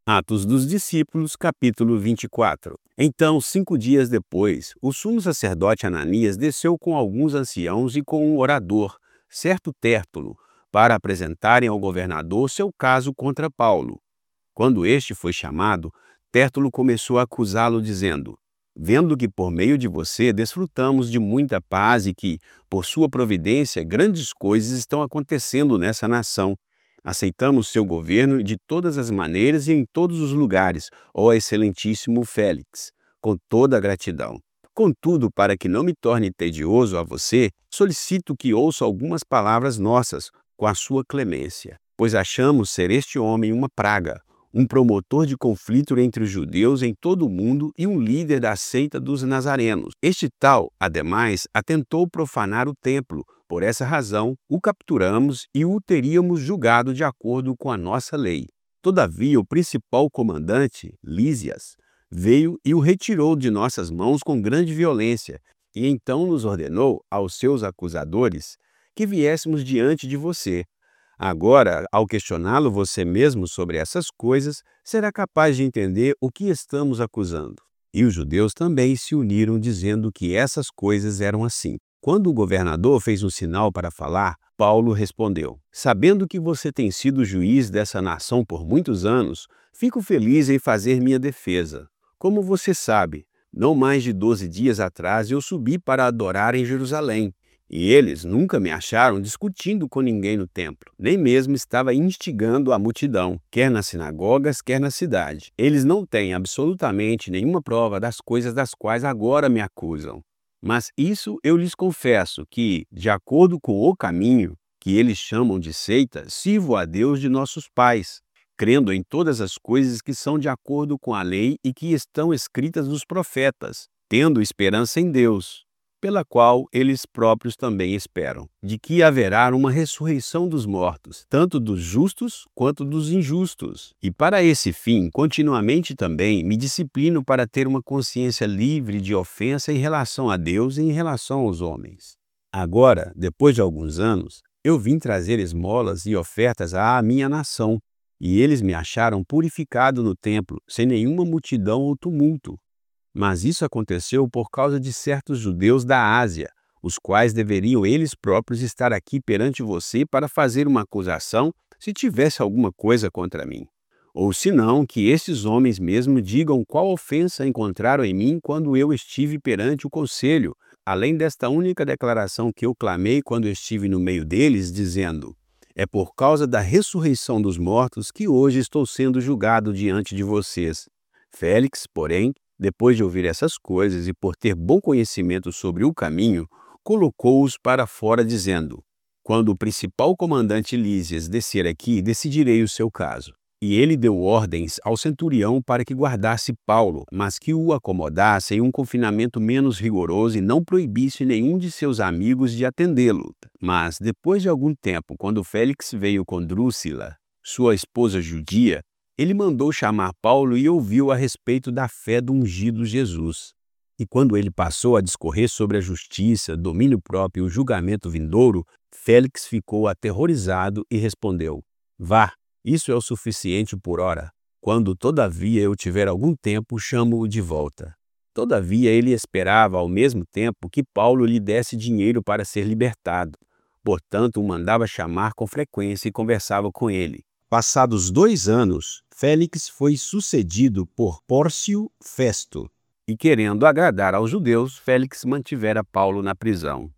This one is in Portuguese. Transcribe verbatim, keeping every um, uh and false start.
Atos dos Discípulos, capítulo vinte e quatro. Então, cinco dias depois, o sumo sacerdote Ananias desceu com alguns anciãos e com um orador, certo Tértulo, para apresentarem ao governador seu caso contra Paulo. Quando este foi chamado, Tértulo começou a acusá-lo, dizendo: Vendo que por meio de você desfrutamos de muita paz e que, por sua providência, grandes coisas estão acontecendo nessa nação, aceitamos seu governo de todas as maneiras e em todos os lugares, ó excelentíssimo Félix, com toda a gratidão. Contudo, para que não me torne tedioso a você, solicito que ouça algumas palavras nossas, com a sua clemência, pois achamos ser este homem uma praga, um promotor de conflito entre os judeus em todo o mundo e um líder da seita dos nazarenos. Este tal, ademais, atentou profanar o templo. Por essa razão, o capturamos e o teríamos julgado de acordo com a nossa lei. Todavia, o principal comandante, Lísias, veio e o retirou de nossas mãos com grande violência, e então nos ordenou aos seus acusadores que viéssemos diante de você. Agora, ao questioná-lo você mesmo sobre essas coisas, será capaz de entender o que estamos acusando. E os judeus também se uniram, dizendo que essas coisas eram assim. Quando o governador fez um sinal para falar, Paulo respondeu: Sabendo que você tem sido juiz dessa nação por muitos anos, fico feliz em fazer minha defesa. Como você sabe, não mais de doze dias atrás eu subi para adorar em Jerusalém. E eles nunca me acharam discutindo com ninguém no templo, nem mesmo estava instigando a multidão, quer nas sinagogas, quer na cidade. Eles não têm absolutamente nenhuma prova das coisas das quais agora me acusam. Mas isso eu lhes confesso que, de acordo com o caminho, que eles chamam de seita, sirvo a Deus de nossos pais, crendo em todas as coisas que são de acordo com a lei e que estão escritas nos profetas, tendo esperança em Deus, pela qual eles próprios também esperam, de que haverá uma ressurreição dos mortos, tanto dos justos quanto dos injustos. E para esse fim, continuamente também me disciplino para ter uma consciência livre de ofensa em relação a Deus e em relação aos homens. Agora, depois de alguns anos, eu vim trazer esmolas e ofertas à minha nação, e eles me acharam purificado no templo, sem nenhuma multidão ou tumulto. Mas isso aconteceu por causa de certos judeus da Ásia, os quais deveriam eles próprios estar aqui perante você para fazer uma acusação se tivesse alguma coisa contra mim. Ou senão, que estes homens mesmo digam qual ofensa encontraram em mim quando eu estive perante o conselho, além desta única declaração que eu clamei quando estive no meio deles, dizendo: É por causa da ressurreição dos mortos que hoje estou sendo julgado diante de vocês. Félix, porém, depois de ouvir essas coisas e por ter bom conhecimento sobre o caminho, colocou-os para fora, dizendo: Quando o principal comandante Lísias descer aqui, decidirei o seu caso. E ele deu ordens ao centurião para que guardasse Paulo, mas que o acomodasse em um confinamento menos rigoroso e não proibisse nenhum de seus amigos de atendê-lo. Mas, depois de algum tempo, quando Félix veio com Drúsila, sua esposa judia, ele mandou chamar Paulo e ouviu a respeito da fé do ungido Jesus. E quando ele passou a discorrer sobre a justiça, domínio próprio e o julgamento vindouro, Félix ficou aterrorizado e respondeu: Vá, isso é o suficiente por ora. Quando, todavia, eu tiver algum tempo, chamo-o de volta. Todavia, ele esperava ao mesmo tempo que Paulo lhe desse dinheiro para ser libertado. Portanto, o mandava chamar com frequência e conversava com ele. Passados dois anos, Félix foi sucedido por Pórcio Festo. E querendo agradar aos judeus, Félix mantivera Paulo na prisão.